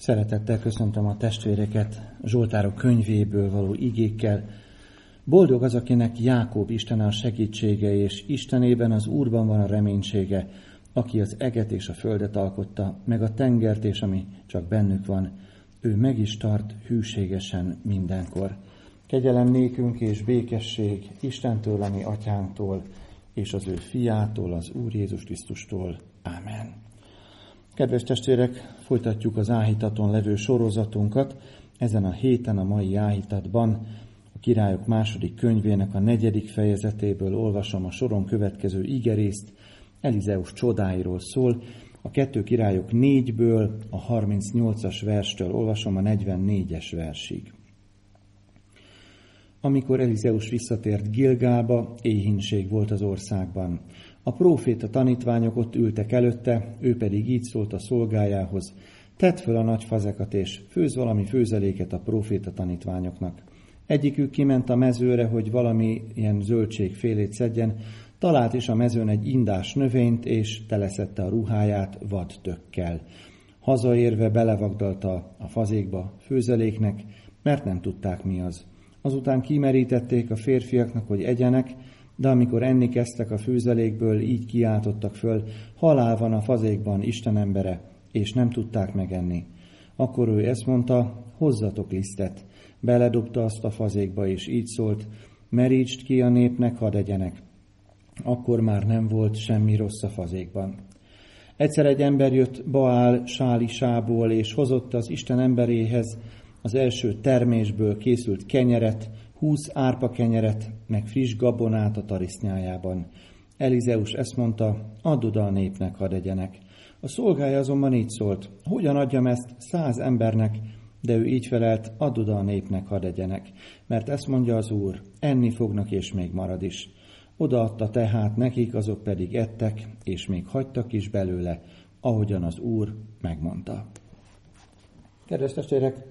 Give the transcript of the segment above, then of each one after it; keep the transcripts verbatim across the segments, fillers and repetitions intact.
Szeretettel köszöntöm a testvéreket Zsoltárok könyvéből való igékkel. Boldog az, akinek Jákob Istene a segítsége, és Istenében, az Úrban van a reménysége, aki az eget és a földet alkotta, meg a tengert, és ami csak bennük van. Ő meg is tart hűségesen mindenkor. Kegyelem nékünk és békesség Istentől, ami atyánktól, és az ő fiától, az Úr Jézus Krisztustól. Ámen. Kedves testvérek, folytatjuk az áhítaton levő sorozatunkat. Ezen a héten, a mai áhítatban a Királyok második könyvének a negyedik fejezetéből olvasom a soron következő igerészt. Elizeus csodáiról szól. A kettő Királyok négyből a harmincnyolcas verstől olvasom a negyvennégyes versig. Amikor Elizeus visszatért Gilgálba, éhínség volt az országban. A próféta tanítványok ott ültek előtte, ő pedig így szólt a szolgájához: tedd föl a nagy fazekat, és főzz valami főzeléket a próféta tanítványoknak. Egyikük kiment a mezőre, hogy valami ilyen zöldségfélét szedjen, talált is a mezőn egy indás növényt, és teleszedte a ruháját vadtökkel. Hazaérve belevagdalta a fazékba főzeléknek, mert nem tudták, mi az. Azután kimerítették a férfiaknak, hogy egyenek, de amikor enni kezdtek a főzelékből, így kiáltottak föl: halál van a fazékban, Isten embere, és nem tudták megenni. Akkor ő ezt mondta: hozzatok lisztet. Beledobta azt a fazékba, és így szólt: merítsd ki a népnek, hadd egyenek. Akkor már nem volt semmi rossz a fazékban. Egyszer egy ember jött Baál Sálisából, és hozott az Isten emberéhez az első termésből készült kenyeret, húsz árpa kenyeret, meg friss gabonát a tarisznyájában. Elizeus ezt mondta: add oda a népnek, hadd egyenek. A szolgája azonban így szólt: hogyan adjam ezt száz embernek? De ő így felelt: add oda a népnek, hadd egyenek. Mert ezt mondja az Úr: enni fognak, és még marad is. Odaadta tehát nekik, azok pedig ettek, és még hagytak is belőle, ahogyan az Úr megmondta. Kedves testvérek,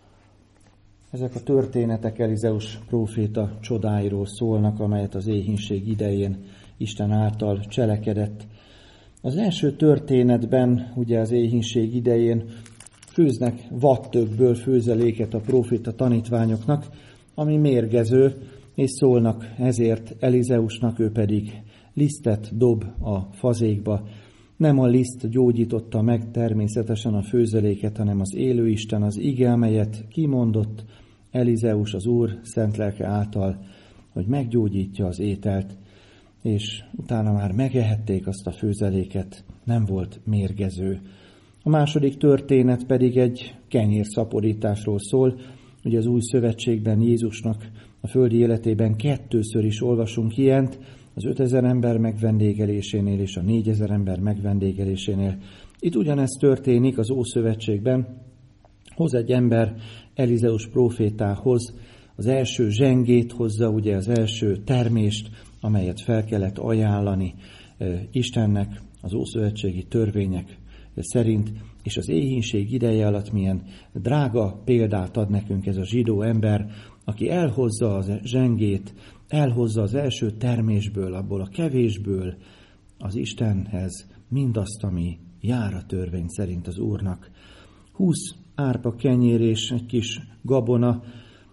ezek a történetek Elizeus próféta csodáiról szólnak, amelyet az éhínség idején Isten által cselekedett. Az első történetben, ugye az éhínség idején főznek vadtökből főzeléket a próféta tanítványoknak, ami mérgező, és szólnak ezért Elizeusnak, ő pedig lisztet dob a fazékba. Nem a liszt gyógyította meg természetesen a főzeléket, hanem az élő Isten, az ige, amelyet kimondott Elizeus, az Úr szent lelke által, hogy meggyógyítja az ételt, és utána már megehették azt a főzeléket, nem volt mérgező. A második történet pedig egy kenyérszaporításról szól. Ugye az új szövetségben Jézusnak a földi életében kettőször is olvasunk ilyent, az ötezer ember megvendégelésénél és a négyezer ember megvendégelésénél. Itt ugyanezt történik az Ószövetségben. Hoz egy ember Elizeus prófétához az első zsengét hozza, ugye az első termést, amelyet fel kellett ajánlani Istennek az ószövetségi törvények szerint, és az éhínség ideje alatt milyen drága példát ad nekünk ez a zsidó ember, aki elhozza az zsengét, elhozza az első termésből, abból a kevésből az Istenhez mindazt, ami jár a törvény szerint az Úrnak. Húsz árpa kenyér és egy kis gabona.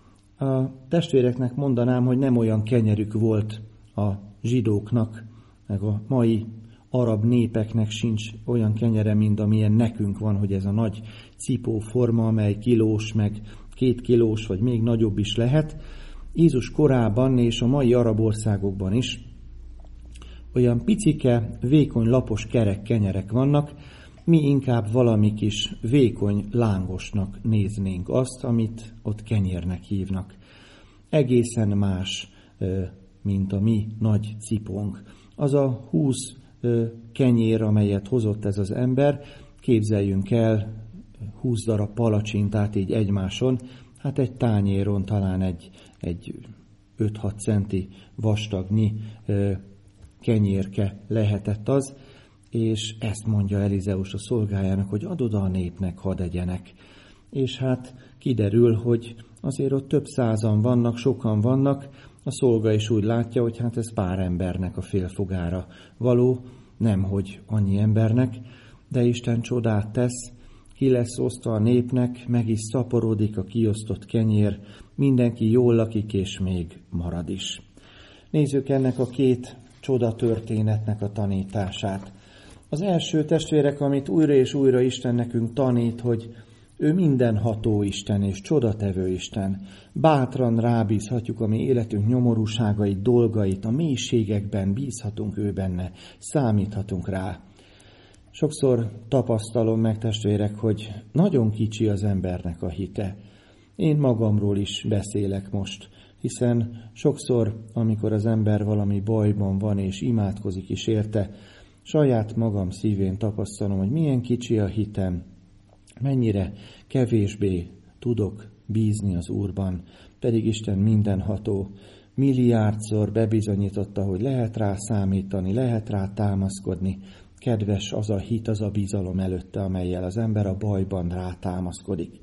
A testvéreknek mondanám, hogy nem olyan kenyerük volt a zsidóknak, meg a mai arab népeknek sincs olyan kenyere, mint amilyen nekünk van, hogy ez a nagy cipóforma, amely kilós, meg két kilós, vagy még nagyobb is lehet. Jézus korában és a mai arab országokban is olyan picike, vékony, lapos kerek kenyerek vannak, mi inkább valami kis vékony, lángosnak néznénk azt, amit ott kenyérnek hívnak. Egészen más, mint a mi nagy cipónk. Az a húsz kenyér, amelyet hozott ez az ember, képzeljünk el húsz darab palacsintát így egymáson, hát egy tányéron talán egy, egy öt-hat centi vastagnyi kenyérke lehetett az, és ezt mondja Elizeus a szolgájának, hogy add oda a népnek, hadd egyenek. És hát kiderül, hogy azért ott több százan vannak, sokan vannak, a szolga is úgy látja, hogy hát ez pár embernek a félfogára való, nemhogy annyi embernek, de Isten csodát tesz, ki lesz osztva a népnek, meg is szaporodik a kiosztott kenyér, mindenki jól lakik, és még marad is. Nézzük ennek a két csoda történetnek a tanítását. Az első, testvérek, amit újra és újra Isten nekünk tanít, hogy ő mindenható Isten és csodatevő Isten. Bátran rábízhatjuk a mi életünk nyomorúságait, dolgait, a mélységekben bízhatunk ő benne, számíthatunk rá. Sokszor tapasztalom meg, testvérek, hogy nagyon kicsi az embernek a hite. Én magamról is beszélek most, hiszen sokszor, amikor az ember valami bajban van és imádkozik is érte, saját magam szívén tapasztalom, hogy milyen kicsi a hitem, mennyire kevésbé tudok bízni az Úrban, pedig Isten mindenható, milliárdszor bebizonyította, hogy lehet rá számítani, lehet rá támaszkodni. Kedves az a hit, az a bizalom előtte, amellyel az ember a bajban rá támaszkodik.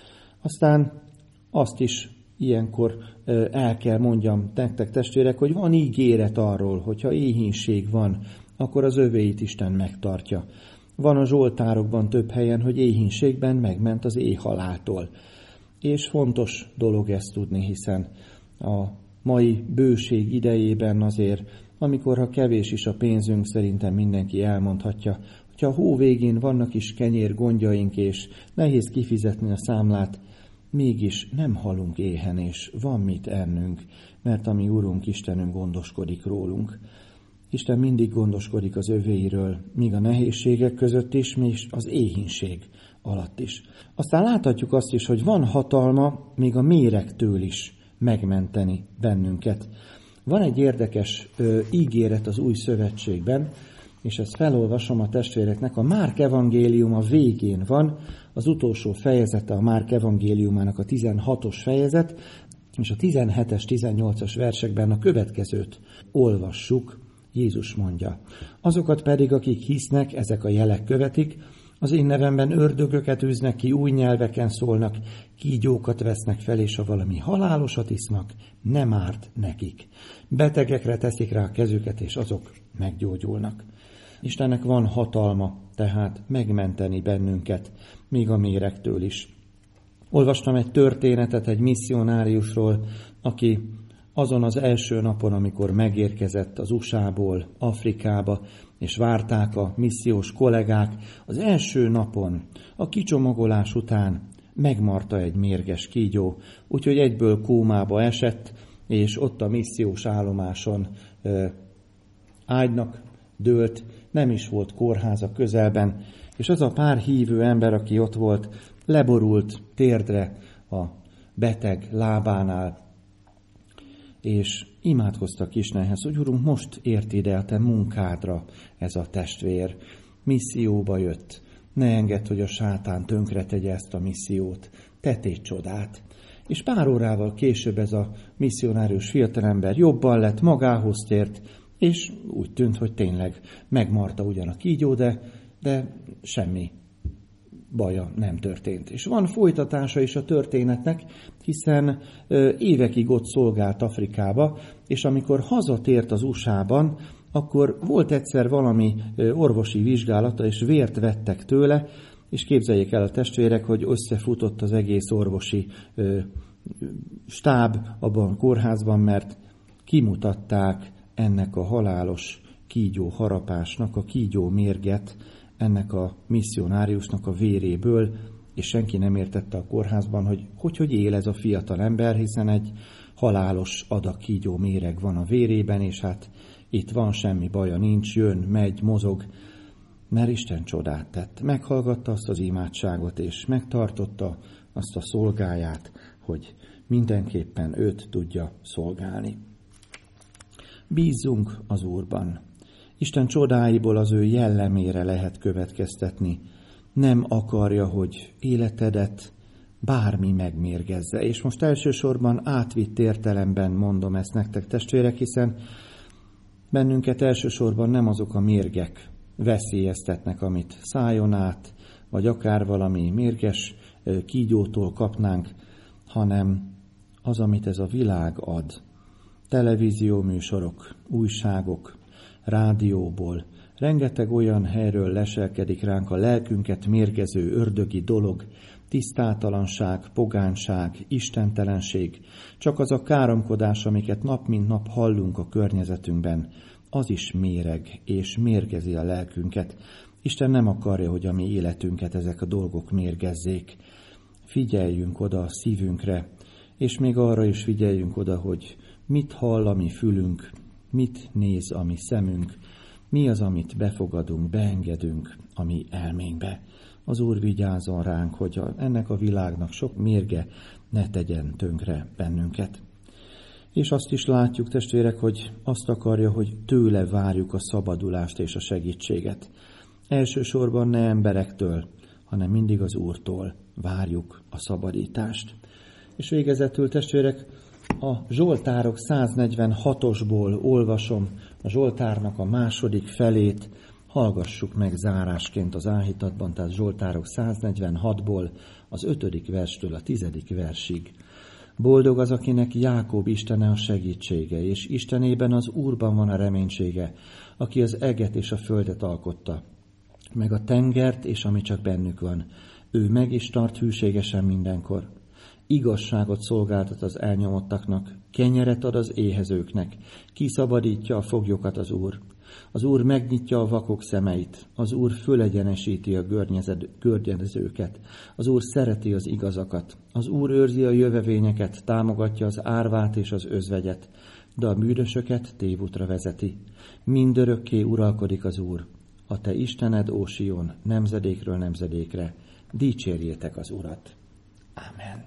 Aztán azt is ilyenkor el kell mondjam nektek, testvérek, hogy van ígéret arról, hogyha éhínség van, akkor az övéit Isten megtartja. Van a zsoltárokban több helyen, hogy éhínségben megment az éhhaláltól. És fontos dolog ezt tudni, hiszen a mai bőség idejében azért, amikor ha kevés is a pénzünk, szerintem mindenki elmondhatja, hogyha a hó végén vannak is kenyér gondjaink, és nehéz kifizetni a számlát, mégis nem halunk éhen, és van mit ennünk, mert a mi Urunk, Istenünk gondoskodik rólunk. Isten mindig gondoskodik az övéiről, míg a nehézségek között is, még az éhínség alatt is. Aztán láthatjuk azt is, hogy van hatalma még a méregtől is megmenteni bennünket. Van egy érdekes ö, ígéret az Új Szövetségben, és ezt felolvasom a testvéreknek. A Márk evangélium a végén van, az utolsó fejezete a Márk evangéliumának a tizenhatos fejezet, és a tizenhetes, tizennyolcas versekben a következőt olvassuk. Jézus mondja: azokat pedig, akik hisznek, ezek a jelek követik, az én nevemben ördögöket űznek ki, új nyelveken szólnak, kígyókat vesznek fel, és ha valami halálosat isznak, nem árt nekik. Betegekre teszik rá a kezüket, és azok meggyógyulnak. Istennek van hatalma, tehát megmenteni bennünket, még a méregtől is. Olvastam egy történetet egy misszionáriusról, aki azon az első napon, amikor megérkezett az u es á-ból Afrikába, és várták a missziós kollégák, az első napon, a kicsomagolás után megmarta egy mérges kígyó, úgyhogy egyből kómába esett, és ott a missziós állomáson ö, ágynak dőlt, nem is volt kórház a közelben, és az a pár hívő ember, aki ott volt, leborult térdre a beteg lábánál, és imádkoztak Istenhez, hogy Urunk, most ért ide a te munkádra ez a testvér. Misszióba jött. Ne engedd, hogy a sátán tönkretegye ezt a missziót. Te tégy csodát. És pár órával később ez a misszionárius fiatalember jobban lett, magához tért, és úgy tűnt, hogy tényleg megmarta ugyan a kígyó, de, de semmi baja nem történt. És van folytatása is a történetnek, hiszen évekig ott szolgált Afrikába, és amikor hazatért az u es á-ban, akkor volt egyszer valami orvosi vizsgálata, és vért vettek tőle, és képzeljék el a testvérek, hogy összefutott az egész orvosi stáb abban a kórházban, mert kimutatták ennek a halálos kígyó harapásnak, a kígyó mérget, ennek a misszionáriusnak a véréből, és senki nem értette a kórházban, hogy hogy, hogy él ez a fiatal ember, hiszen egy halálos adag kígyó méreg van a vérében, és hát itt van, semmi baja nincs, jön, megy, mozog, mert Isten csodát tett. Meghallgatta azt az imádságot, és megtartotta azt a szolgáját, hogy mindenképpen őt tudja szolgálni. Bízzunk az Úrban. Isten csodáiból az ő jellemére lehet következtetni. Nem akarja, hogy életedet bármi megmérgezze. És most elsősorban átvitt értelemben mondom ezt nektek, testvérek, hiszen bennünket elsősorban nem azok a mérgek veszélyeztetnek, amit szájon át, vagy akár valami mérges kígyótól kapnánk, hanem az, amit ez a világ ad. Televízió műsorok, újságok, rádióból Rengeteg olyan helyről leselkedik ránk a lelkünket mérgező ördögi dolog, tisztátalanság, pogányság, istentelenség, csak az a káromkodás, amiket nap mint nap hallunk a környezetünkben, az is méreg és mérgezi a lelkünket. Isten nem akarja, hogy a mi életünket ezek a dolgok mérgezzék. Figyeljünk oda a szívünkre, és még arra is figyeljünk oda, hogy mit hall a mi fülünk, mit néz a mi szemünk, mi az, amit befogadunk, beengedünk a mi elménkbe. Az Úr vigyázzon ránk, hogy ennek a világnak sok mérge ne tegyen tönkre bennünket. És azt is látjuk, testvérek, hogy azt akarja, hogy tőle várjuk a szabadulást és a segítséget. Elsősorban ne emberektől, hanem mindig az Úrtól várjuk a szabadítást. És végezetül, testvérek, a Zsoltárok száznegyvenhatosból olvasom a Zsoltárnak a második felét, hallgassuk meg zárásként az áhítatban, tehát Zsoltárok száznegyvenhatból az ötödik verstől a tizedik versig. Boldog az, akinek Jákob Istene a segítsége, és Istenében az Úrban van a reménysége, aki az eget és a földet alkotta, meg a tengert, és ami csak bennük van. Ő meg is tart hűségesen mindenkor. Igazságot szolgáltat az elnyomottaknak, kenyeret ad az éhezőknek, kiszabadítja a foglyokat az Úr. Az Úr megnyitja a vakok szemeit, az Úr fölegyenesíti a görnyedezőket, az Úr szereti az igazakat, az Úr őrzi a jövevényeket, támogatja az árvát és az özvegyet, de a bűnösöket tévútra vezeti. Mindörökké uralkodik az Úr, a te Istened, ó Sion, nemzedékről nemzedékre, dicsérjétek az Urat. Ámen.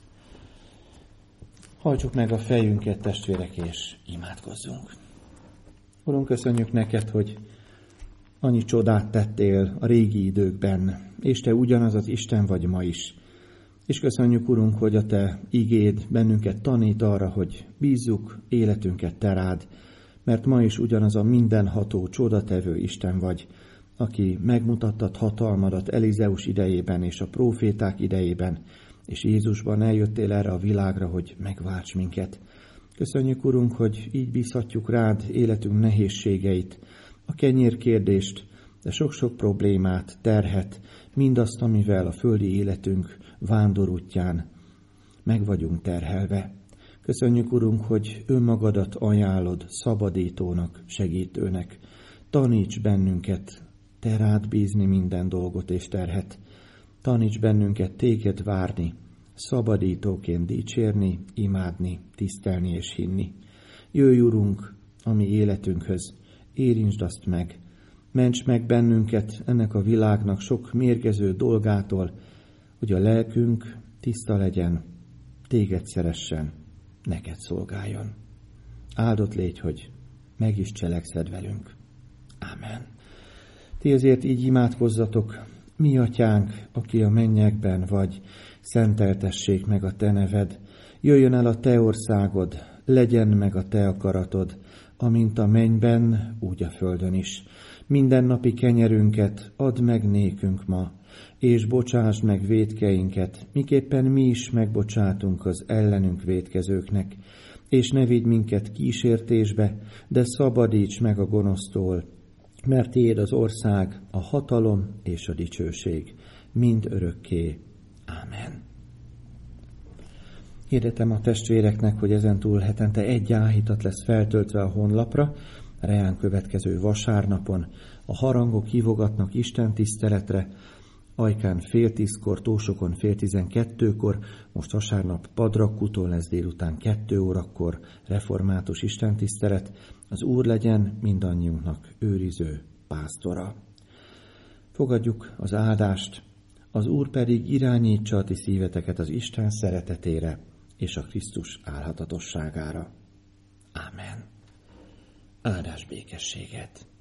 Hajtsuk meg a fejünket, testvérek, és imádkozzunk. Urunk, köszönjük neked, hogy annyi csodát tettél a régi időkben, és te ugyanaz az Isten vagy ma is. És köszönjük, Urunk, hogy a te igéd bennünket tanít arra, hogy bízzuk életünket te rád, mert ma is ugyanaz a mindenható, csodatevő Isten vagy, aki megmutattad hatalmadat Elizeus idejében és a próféták idejében, és Jézusban eljöttél erre a világra, hogy megválts minket. Köszönjük, Urunk, hogy így bízhatjuk rád életünk nehézségeit, a kenyérkérdést, de sok-sok problémát, terhet, mindazt, amivel a földi életünk vándorútján meg vagyunk terhelve. Köszönjük, Urunk, hogy önmagadat ajánlod szabadítónak, segítőnek. Taníts bennünket te rád bízni minden dolgot és terhet. Taníts bennünket téged várni, szabadítóként dicsérni, imádni, tisztelni és hinni. Jöjj, Urunk, a mi életünkhöz, érintsd azt meg, ments meg bennünket ennek a világnak sok mérgező dolgától, hogy a lelkünk tiszta legyen, téged szeressen, neked szolgáljon. Áldott légy, hogy meg is cselekszed velünk. Ámen. Ti ezért így imádkozzatok: mi atyánk, aki a mennyekben vagy, szenteltessék meg a te neved, jöjjön el a te országod, legyen meg a te akaratod, amint a mennyben, úgy a földön is. Mindennapi kenyerünket add meg nékünk ma, és bocsásd meg vétkeinket, miképpen mi is megbocsátunk az ellenünk vétkezőknek, és ne vigy minket kísértésbe, de szabadíts meg a gonosztól, mert tiéd az ország, a hatalom és a dicsőség, mind örökké. Ámen. Hirdetem a testvéreknek, hogy ezentúl hetente egy áhítat lesz feltöltve a honlapra, reán következő vasárnapon. A harangok hívogatnak Isten tiszteletre, Ajkán fél tízkor, Tósokon fél tizenkettőkor, most vasárnap Padrakúton lesz délután kettő órakor református istentisztelet. Az Úr legyen mindannyiunknak őriző pásztora. Fogadjuk az áldást, az Úr pedig irányítsa a ti szíveteket az Isten szeretetére és a Krisztus álhatatosságára. Ámen. Áldás békességet!